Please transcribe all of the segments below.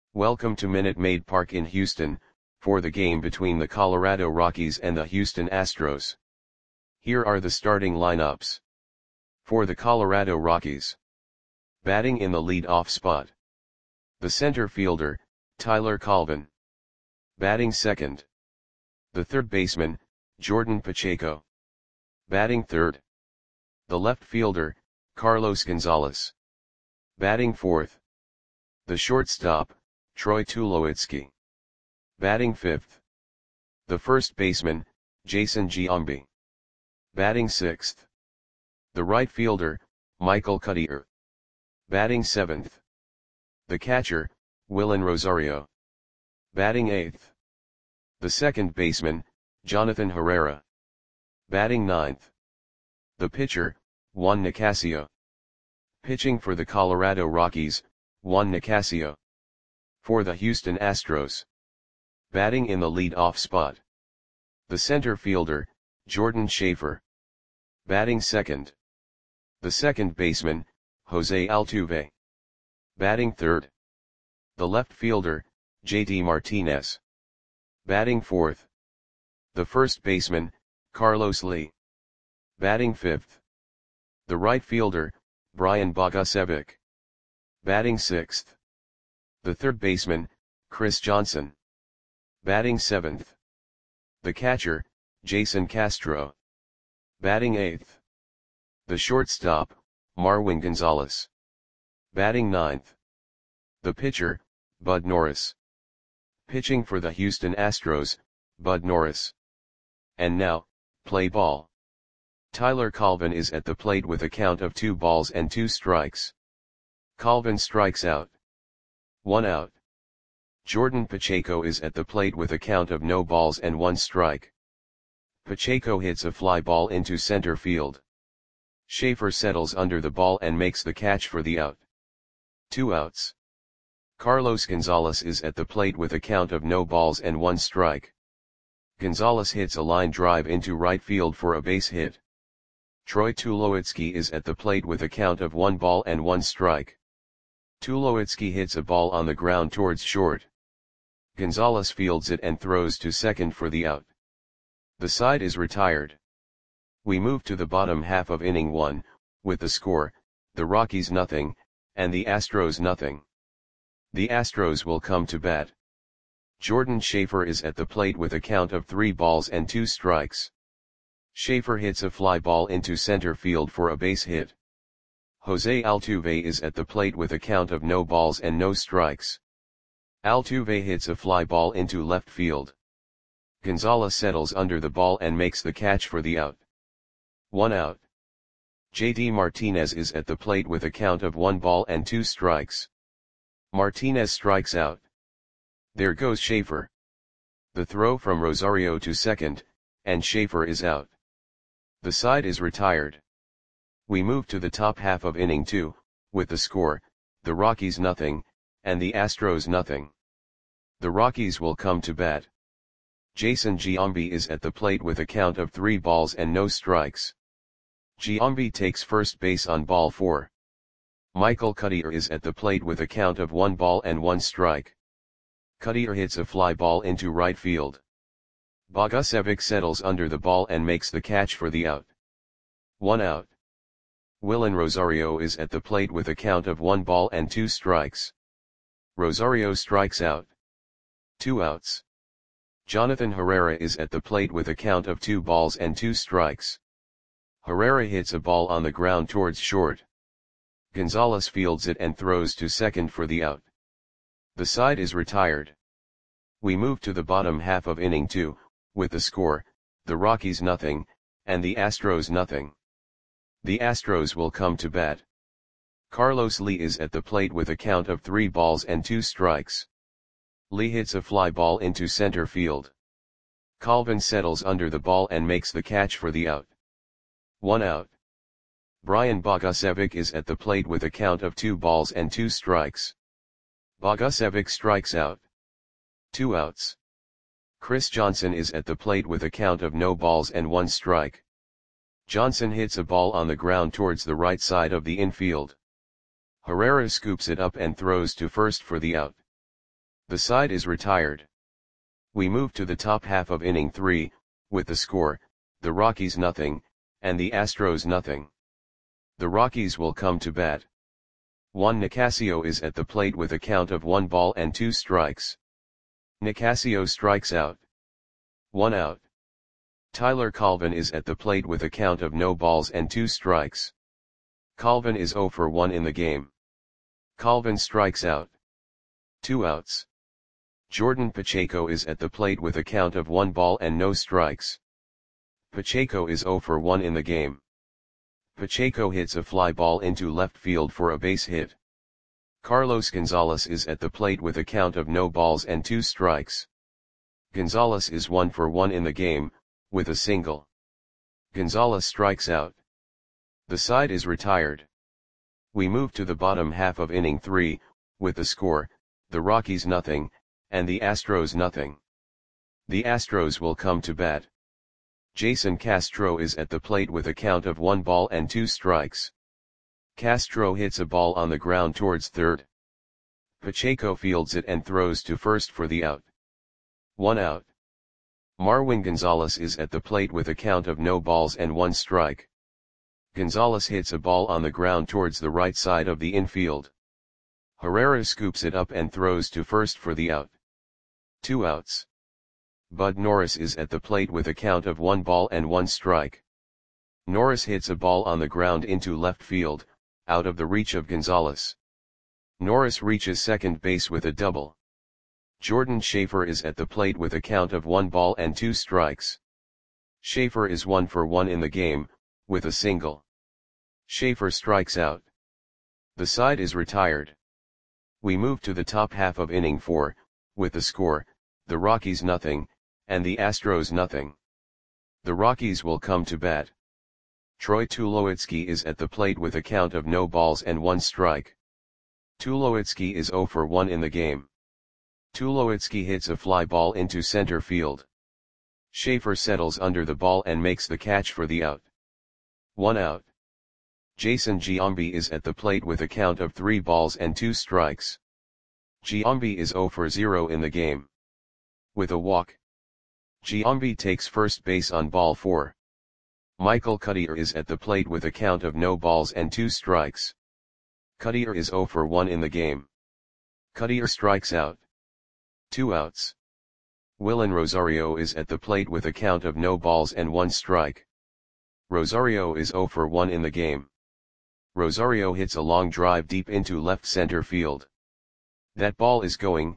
Welcome to Minute Maid Park in Houston, for the game between the Colorado Rockies and the Houston Astros. Here are the starting lineups. For the Colorado Rockies. Batting in the lead-off spot. The center fielder, Tyler Colvin. Batting second. The third baseman, Jordan Pacheco. Batting third. The left fielder, Carlos Gonzalez. Batting fourth. The shortstop, Troy Tulowitzki. Batting fifth. The first baseman, Jason Giambi. Batting sixth. The right fielder, Michael Cuddyer. Batting seventh. The catcher, Willen Rosario. Batting eighth. The second baseman, Jonathan Herrera. Batting ninth. The pitcher, Juan Nicasio. Pitching for the Colorado Rockies, Juan Nicasio. For the Houston Astros. Batting in the lead-off spot. The center fielder, Jordan Schaefer. Batting second. The second baseman, Jose Altuve. Batting third. The left fielder, JD Martinez. Batting fourth. The first baseman, Carlos Lee. Batting fifth. The right fielder, Brian Bogusevic. Batting sixth. The third baseman, Chris Johnson. Batting seventh. The catcher, Jason Castro. Batting eighth. The shortstop, Marwin Gonzalez. Batting ninth. The pitcher, Bud Norris. Pitching for the Houston Astros, Bud Norris. And now, play ball. Tyler Colvin is at the plate with a count of 2 balls and 2 strikes. Colvin strikes out. 1 out. Jordan Pacheco is at the plate with a count of no balls and 1 strike. Pacheco hits a fly ball into center field. Schaefer settles under the ball and makes the catch for the out. 2 outs. Carlos Gonzalez is at the plate with a count of no balls and 1 strike. Gonzalez hits a line drive into right field for a base hit. Troy Tulowitzki is at the plate with a count of 1 ball and 1 strike. Tulowitzki hits a ball on the ground towards short. Gonzalez fields it and throws to second for the out. The side is retired. We move to the bottom half of inning 1, with the score, the Rockies nothing, and the Astros nothing. The Astros will come to bat. Jordan Schaefer is at the plate with a count of 3 balls and 2 strikes. Schaefer hits a fly ball into center field for a base hit. Jose Altuve is at the plate with a count of no balls and no strikes. Altuve hits a fly ball into left field. Gonzalez settles under the ball and makes the catch for the out. 1 out. JD Martinez is at the plate with a count of 1 ball and 2 strikes. Martinez strikes out. There goes Schaefer. The throw from Rosario to second, and Schaefer is out. The side is retired. We move to the top half of inning 2, with the score, the Rockies nothing, and the Astros nothing. The Rockies will come to bat. Jason Giambi is at the plate with a count of 3 balls and no strikes. Giambi takes first base on ball 4. Michael Cuddyer is at the plate with a count of 1 ball and 1 strike. Cuddyer hits a fly ball into right field. Bogusevic settles under the ball and makes the catch for the out. 1 out. Willen Rosario is at the plate with a count of 1 ball and 2 strikes. Rosario strikes out. 2 outs. Jonathan Herrera is at the plate with a count of 2 balls and 2 strikes. Herrera hits a ball on the ground towards short. Gonzalez fields it and throws to second for the out. The side is retired. We move to the bottom half of inning 2, with the score, the Rockies nothing, and the Astros nothing. The Astros will come to bat. Carlos Lee is at the plate with a count of 3 balls and 2 strikes. Lee hits a fly ball into center field. Colvin settles under the ball and makes the catch for the out. 1 out. Brian Bogusevic is at the plate with a count of 2 balls and 2 strikes. Bogusevic strikes out. 2 outs. Chris Johnson is at the plate with a count of no balls and 1 strike. Johnson hits a ball on the ground towards the right side of the infield. Herrera scoops it up and throws to first for the out. The side is retired. We move to the top half of inning 3, with the score, the Rockies nothing, and the Astros nothing. The Rockies will come to bat. Juan Nicasio is at the plate with a count of 1 ball and 2 strikes. Nicasio strikes out. 1 out. Tyler Colvin is at the plate with a count of no balls and 2 strikes. Colvin is 0 for 1 in the game. Colvin strikes out. 2 outs. Jordan Pacheco is at the plate with a count of 1 ball and no strikes. Pacheco is 0 for 1 in the game. Pacheco hits a fly ball into left field for a base hit. Carlos Gonzalez is at the plate with a count of no balls and 2 strikes. Gonzalez is 1 for 1 in the game, with a single. Gonzalez strikes out. The side is retired. We move to the bottom half of inning 3, with the score, the Rockies nothing, and the Astros nothing. The Astros will come to bat. Jason Castro is at the plate with a count of 1 ball and 2 strikes. Castro hits a ball on the ground towards third. Pacheco fields it and throws to first for the out. 1 out. Marwin Gonzalez is at the plate with a count of no balls and 1 strike. Gonzalez hits a ball on the ground towards the right side of the infield. Herrera scoops it up and throws to first for the out. 2 outs. Bud Norris is at the plate with a count of 1 ball and 1 strike. Norris hits a ball on the ground into left field, out of the reach of Gonzalez. Norris reaches second base with a double. Jordan Schaefer is at the plate with a count of 1 ball and 2 strikes. Schaefer is 1 for 1 in the game, with a single. Schaefer strikes out. The side is retired. We move to the top half of inning 4, with the score, the Rockies nothing, and the Astros nothing. The Rockies will come to bat. Troy Tulowitzki is at the plate with a count of no balls and 1 strike. Tulowitzki is 0 for 1 in the game. Tulowitzki hits a fly ball into center field. Schaefer settles under the ball and makes the catch for the out. 1 out. Jason Giambi is at the plate with a count of 3 balls and 2 strikes. Giambi is 0 for 0 in the game. With a walk. Giambi takes first base on ball 4. Michael Cuddyer is at the plate with a count of no balls and 2 strikes. Cuddyer is 0 for 1 in the game. Cuddyer strikes out. 2 outs. Willen Rosario is at the plate with a count of no balls and 1 strike. Rosario is 0 for 1 in the game. Rosario hits a long drive deep into left center field. That ball is gone.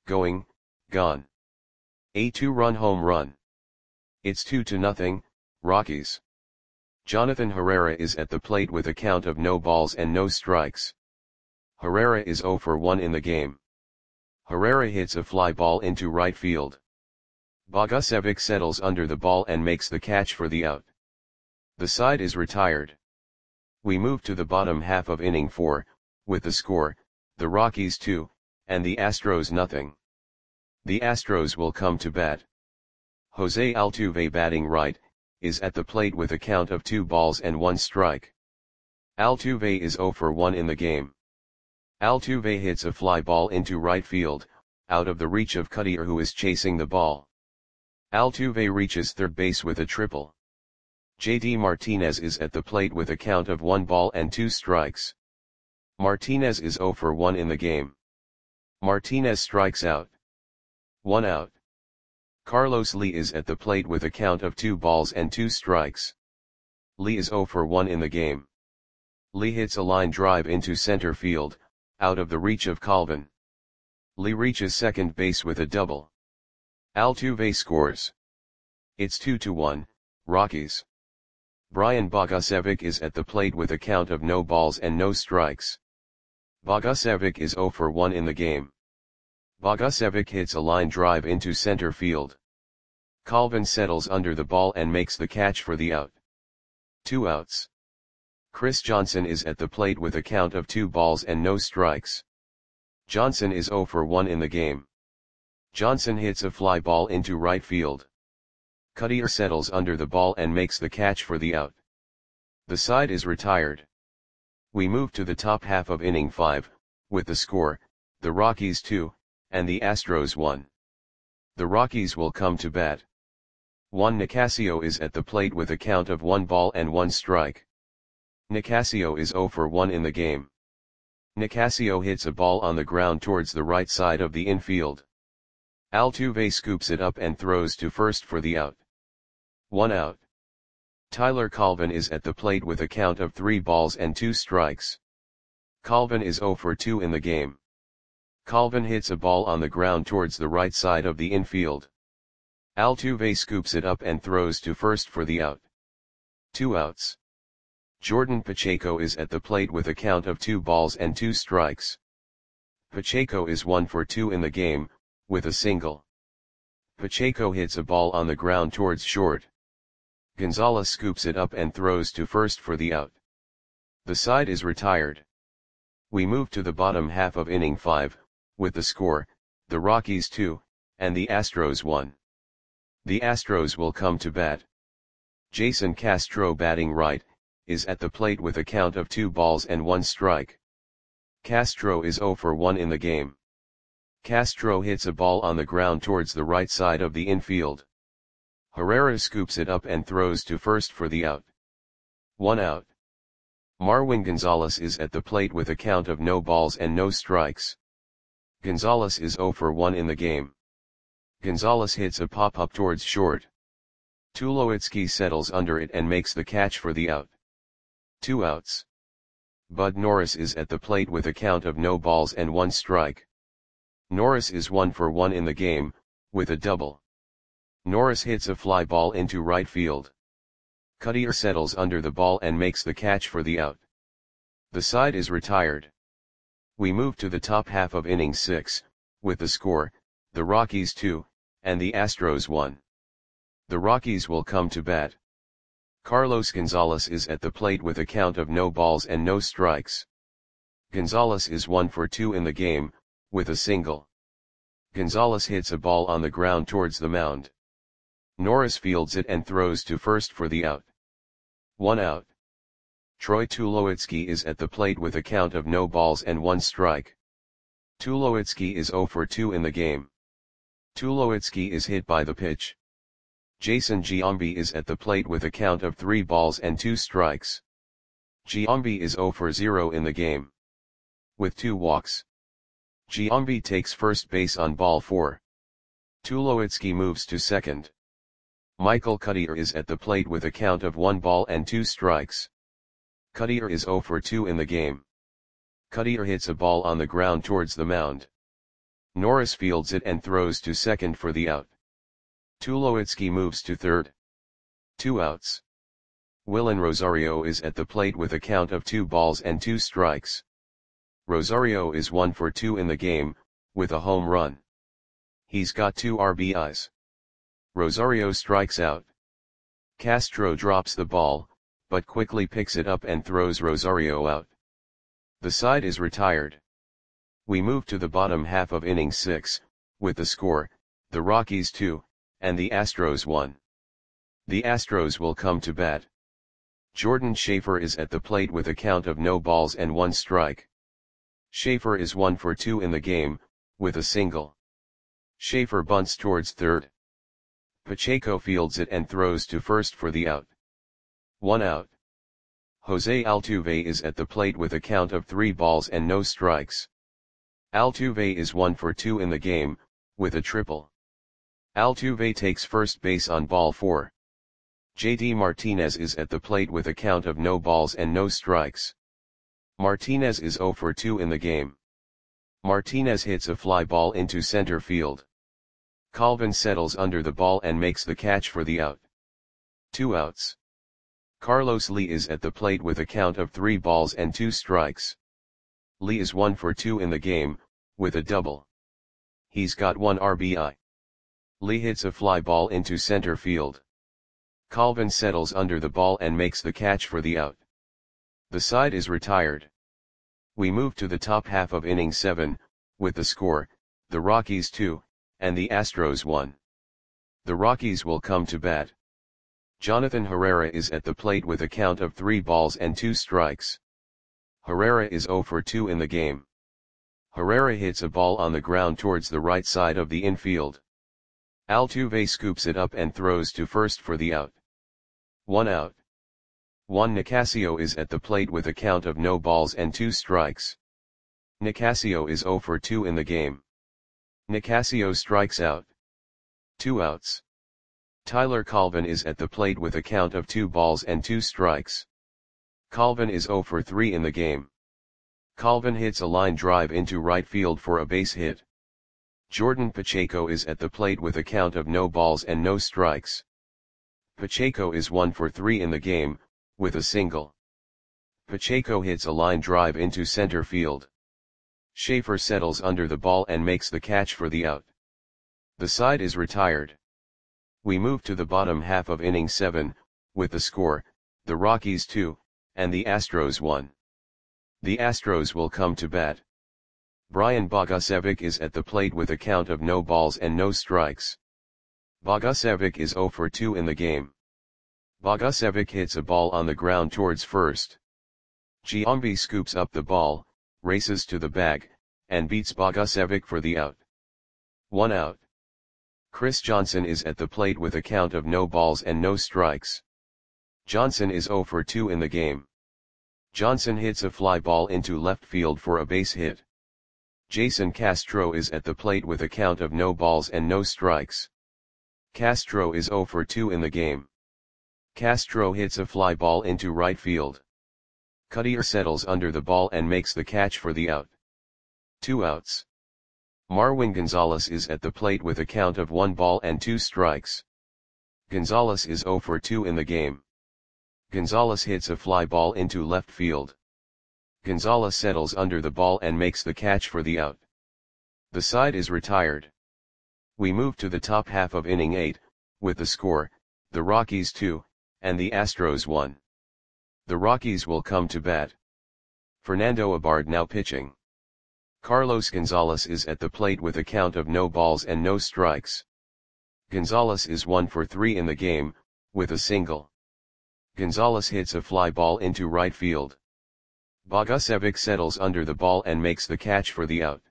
A 2-run home run. It's 2-0, Rockies. Jonathan Herrera is at the plate with a count of no balls and no strikes. Herrera is 0 for 1 in the game. Herrera hits a fly ball into right field. Bogusevic settles under the ball and makes the catch for the out. The side is retired. We move to the bottom half of inning 4, with the score, the Rockies 2, and the Astros nothing. The Astros will come to bat. Jose Altuve batting right, is at the plate with a count of 2 balls and 1 strike. Altuve is 0 for 1 in the game. Altuve hits a fly ball into right field, out of the reach of Cuddyer who is chasing the ball. Altuve reaches third base with a triple. JD Martinez is at the plate with a count of 1 ball and 2 strikes. Martinez is 0 for 1 in the game. Martinez strikes out. 1 out. Carlos Lee is at the plate with a count of 2 balls and 2 strikes. Lee is 0 for 1 in the game. Lee hits a line drive into center field, out of the reach of Colvin. Lee reaches second base with a double. Altuve scores. It's 2-1, Rockies. Brian Bogusevic is at the plate with a count of no balls and no strikes. Bogusevic is 0 for 1 in the game. Bogusevic hits a line drive into center field. Colvin settles under the ball and makes the catch for the out. 2 outs. Chris Johnson is at the plate with a count of 2 balls and no strikes. Johnson is 0 for 1 in the game. Johnson hits a fly ball into right field. Cuddyer settles under the ball and makes the catch for the out. The side is retired. We move to the top half of inning 5, with the score, the Rockies 2, and the Astros 1. The Rockies will come to bat. Juan Nicasio is at the plate with a count of 1 ball and 1 strike. Nicasio is 0 for 1 in the game. Nicasio hits a ball on the ground towards the right side of the infield. Altuve scoops it up and throws to first for the out. 1 out. Tyler Colvin is at the plate with a count of 3 balls and 2 strikes. Colvin is 0 for 2 in the game. Colvin hits a ball on the ground towards the right side of the infield. Altuve scoops it up and throws to first for the out. 2 outs. Jordan Pacheco is at the plate with a count of 2 balls and 2 strikes. Pacheco is 1 for 2 in the game, with a single. Pacheco hits a ball on the ground towards short. Gonzalez scoops it up and throws to first for the out. The side is retired. We move to the bottom half of inning 5, with the score, the Rockies 2, and the Astros 1. The Astros will come to bat. Jason Castro, batting right, is at the plate with a count of 2 balls and 1 strike. Castro is 0 for 1 in the game. Castro hits a ball on the ground towards the right side of the infield. Herrera scoops it up and throws to first for the out. 1 out. Marwin Gonzalez is at the plate with a count of no balls and no strikes. Gonzalez is 0 for 1 in the game. Gonzalez hits a pop-up towards short. Tulowitzki settles under it and makes the catch for the out. 2 outs. Bud Norris is at the plate with a count of no balls and 1 strike. Norris is 1 for 1 in the game, with a double. Norris hits a fly ball into right field. Cuddyer settles under the ball and makes the catch for the out. The side is retired. We move to the top half of inning 6, with the score, the Rockies 2, and the Astros 1. The Rockies will come to bat. Carlos Gonzalez is at the plate with a count of no balls and no strikes. Gonzalez is 1 for 2 in the game, with a single. Gonzalez hits a ball on the ground towards the mound. Norris fields it and throws to first for the out. 1 out. Troy Tulowitzki is at the plate with a count of no balls and 1 strike. Tulowitzki is 0 for 2 in the game. Tulowitzki is hit by the pitch. Jason Giambi is at the plate with a count of 3 balls and 2 strikes. Giambi is 0 for 0 in the game. With 2 walks. Giambi takes first base on ball 4. Tulowitzki moves to second. Michael Cuddyer is at the plate with a count of 1 ball and 2 strikes. Cuddyer is 0 for 2 in the game. Cuddyer hits a ball on the ground towards the mound. Norris fields it and throws to second for the out. Tulowitzki moves to third. 2 outs. Willen Rosario is at the plate with a count of 2 balls and 2 strikes. Rosario is 1 for 2 in the game, with a home run. He's got 2 RBIs. Rosario strikes out. Castro drops the ball, but quickly picks it up and throws Rosario out. The side is retired. We move to the bottom half of inning 6, with the score, the Rockies 2, and the Astros 1. The Astros will come to bat. Jordan Schaefer is at the plate with a count of no balls and 1 strike. Schaefer is 1 for 2 in the game, with a single. Schaefer bunts towards third. Pacheco fields it and throws to first for the out. 1 out. Jose Altuve is at the plate with a count of 3 balls and no strikes. Altuve is 1 for 2 in the game, with a triple. Altuve takes first base on ball 4. JD Martinez is at the plate with a count of no balls and no strikes. Martinez is 0 for 2 in the game. Martinez hits a fly ball into center field. Colvin settles under the ball and makes the catch for the out. 2 outs. Carlos Lee is at the plate with a count of 3 balls and 2 strikes. Lee is 1 for 2 in the game, with a double. He's got 1 RBI. Lee hits a fly ball into center field. Colvin settles under the ball and makes the catch for the out. The side is retired. We move to the top half of inning 7, with the score, the Rockies 2, and the Astros 1. The Rockies will come to bat. Jonathan Herrera is at the plate with a count of 3 balls and 2 strikes. Herrera is 0 for 2 in the game. Herrera hits a ball on the ground towards the right side of the infield. Altuve scoops it up and throws to first for the out. 1 out. Juan Nicasio is at the plate with a count of no balls and 2 strikes. Nicasio is 0 for 2 in the game. Nicasio strikes out. 2 outs. Tyler Colvin is at the plate with a count of 2 balls and 2 strikes. Colvin is 0 for 3 in the game. Colvin hits a line drive into right field for a base hit. Jordan Pacheco is at the plate with a count of no balls and no strikes. Pacheco is 1 for 3 in the game, with a single. Pacheco hits a line drive into center field. Schaefer settles under the ball and makes the catch for the out. The side is retired. We move to the bottom half of inning 7, with the score, the Rockies 2, and the Astros 1. The Astros will come to bat. Brian Bogusevic is at the plate with a count of no balls and no strikes. Bogusevic is 0 for 2 in the game. Bogusevic hits a ball on the ground towards first. Giambi scoops up the ball, races to the bag, and beats Bogusevic for the out. 1 out. Chris Johnson is at the plate with a count of no balls and no strikes. Johnson is 0 for 2 in the game. Johnson hits a fly ball into left field for a base hit. Jason Castro is at the plate with a count of no balls and no strikes. Castro is 0 for 2 in the game. Castro hits a fly ball into right field. Cuddyer settles under the ball and makes the catch for the out. 2 outs. Marwin Gonzalez is at the plate with a count of 1 ball and 2 strikes. Gonzalez is 0 for 2 in the game. Gonzalez hits a fly ball into left field. Gonzalez settles under the ball and makes the catch for the out. The side is retired. We move to the top half of inning 8, with the score, the Rockies 2, and the Astros 1. The Rockies will come to bat. Fernando Abad now pitching. Carlos Gonzalez is at the plate with a count of no balls and no strikes. Gonzalez is 1 for 3 in the game, with a single. Gonzalez hits a fly ball into right field. Bogusevic settles under the ball and makes the catch for the out.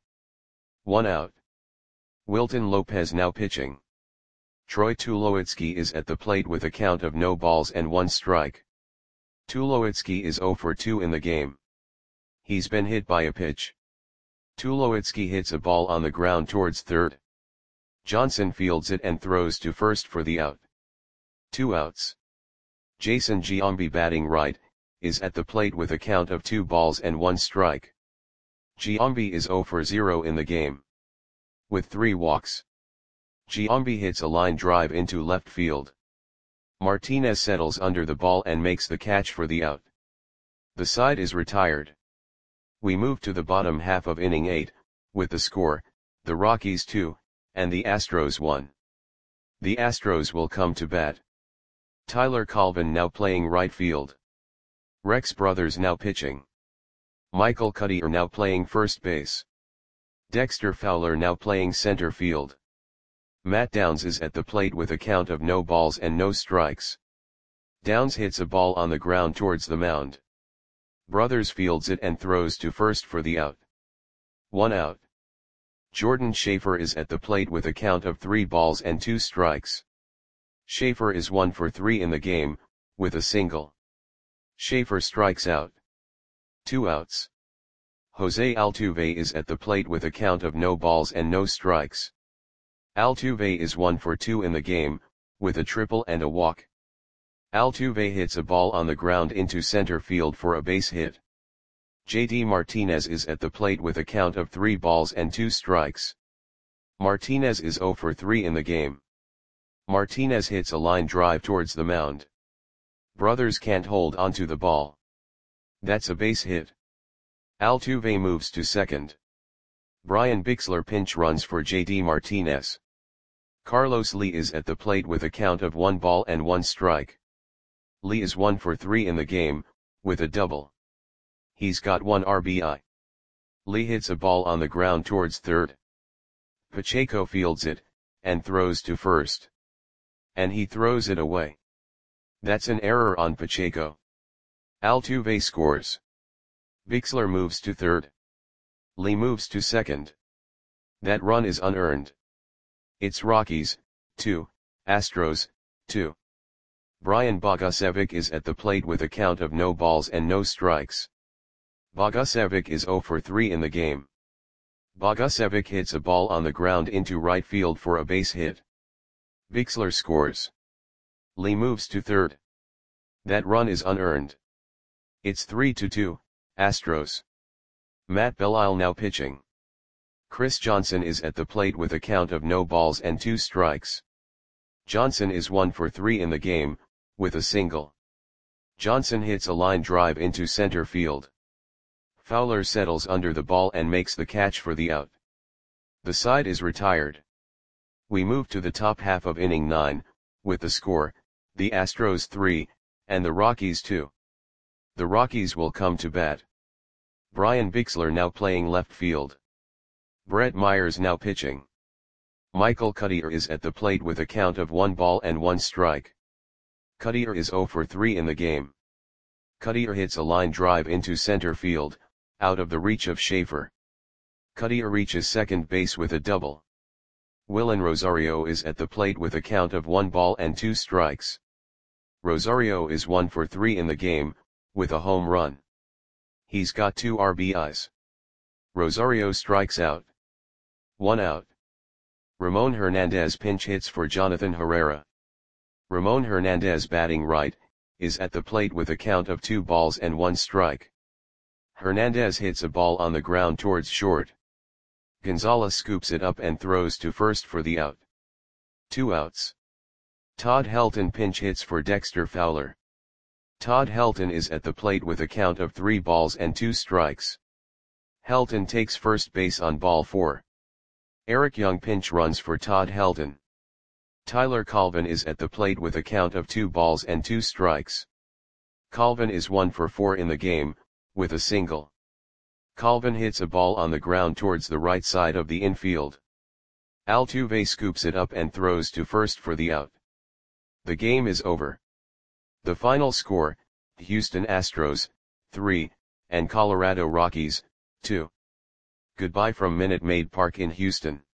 1 out. Wilton Lopez now pitching. Troy Tulowitzki is at the plate with a count of no balls and 1 strike. Tulowitzki is 0 for 2 in the game. He's been hit by a pitch. Tulowitzki hits a ball on the ground towards third. Johnson fields it and throws to first for the out. 2 outs. Jason Giambi batting right, is at the plate with a count of 2 balls and 1 strike. Giambi is 0 for 0 in the game. With 3 walks. Giambi hits a line drive into left field. Martinez settles under the ball and makes the catch for the out. The side is retired. We move to the bottom half of inning 8, with the score, the Rockies 2, and the Astros 1. The Astros will come to bat. Tyler Colvin now playing right field. Rex Brothers now pitching. Michael Cuddyer now playing first base. Dexter Fowler now playing center field. Matt Downs is at the plate with a count of no balls and no strikes. Downs hits a ball on the ground towards the mound. Brothers fields it and throws to first for the out. 1 out. Jordan Schaefer is at the plate with a count of 3 balls and 2 strikes. Schaefer is 1 for 3 in the game, with a single. Schaefer strikes out. 2 outs. Jose Altuve is at the plate with a count of no balls and no strikes. Altuve is 1 for 2 in the game, with a triple and a walk. Altuve hits a ball on the ground into center field for a base hit. JD Martinez is at the plate with a count of 3 balls and 2 strikes. Martinez is 0 for 3 in the game. Martinez hits a line drive towards the mound. Brothers can't hold onto the ball. That's a base hit. Altuve moves to second. Brian Bixler pinch runs for JD Martinez. Carlos Lee is at the plate with a count of 1 ball and 1 strike. Lee is 1 for 3 in the game, with a double. He's got 1 RBI. Lee hits a ball on the ground towards third. Pacheco fields it, and throws to first. And he throws it away. That's an error on Pacheco. Altuve scores. Bixler moves to third. Lee moves to second. That run is unearned. It's Rockies, 2, Astros, 2. Brian Bogusevic is at the plate with a count of no balls and no strikes. Bogusevic is 0 for 3 in the game. Bogusevic hits a ball on the ground into right field for a base hit. Bixler scores. Lee moves to third. That run is unearned. It's 3-2, Astros. Matt Belisle now pitching. Chris Johnson is at the plate with a count of no balls and 2 strikes. Johnson is 1 for 3 in the game, with a single. Johnson hits a line drive into center field. Fowler settles under the ball and makes the catch for the out. The side is retired. We move to the top half of inning 9, with the score, the Astros 3, and the Rockies 2. The Rockies will come to bat. Brian Bixler now playing left field. Brett Myers now pitching. Michael Cuddyer is at the plate with a count of 1 ball and 1 strike. Cuddyer is 0 for 3 in the game. Cuddyer hits a line drive into center field, out of the reach of Schaefer. Cuddyer reaches second base with a double. Willen Rosario is at the plate with a count of 1 ball and 2 strikes. Rosario is 1 for 3 in the game, with a home run. He's got 2 RBIs. Rosario strikes out. 1 out. Ramon Hernandez pinch hits for Jonathan Herrera. Ramon Hernandez batting right, is at the plate with a count of 2 balls and 1 strike. Hernandez hits a ball on the ground towards short. Gonzalez scoops it up and throws to first for the out. 2 outs. Todd Helton pinch hits for Dexter Fowler. Todd Helton is at the plate with a count of 3 balls and 2 strikes. Helton takes first base on ball 4. Eric Young pinch runs for Todd Helton. Tyler Colvin is at the plate with a count of 2 balls and 2 strikes. Colvin is 1 for 4 in the game, with a single. Colvin hits a ball on the ground towards the right side of the infield. Altuve scoops it up and throws to first for the out. The game is over. The final score, Houston Astros, 3, and Colorado Rockies, 2. Goodbye from Minute Maid Park in Houston.